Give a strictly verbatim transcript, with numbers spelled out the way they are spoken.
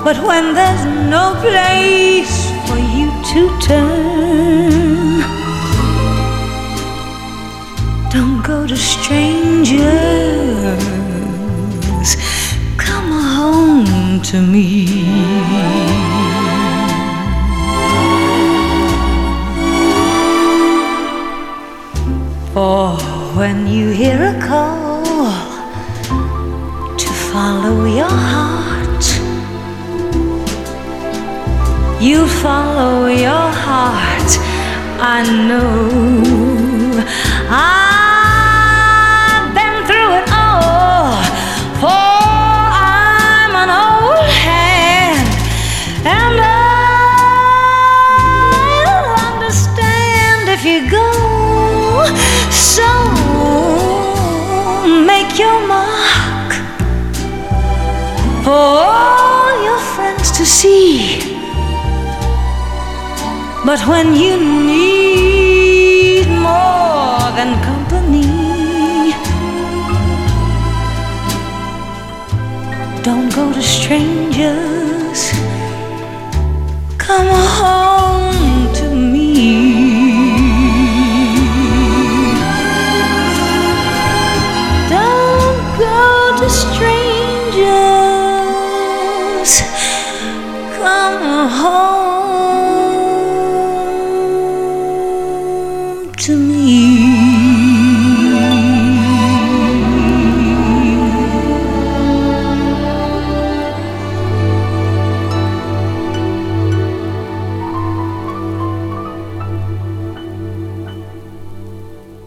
But when there's no place for you to turn, don't go to strangers, come home to me. For when you hear a call to follow your heart, you follow your heart, I know. I've been through it all, for I'm an old hand, and I'll understand if you go. So make your mark for all your friends to see. But when you need more than company, don't go to strangers, come home.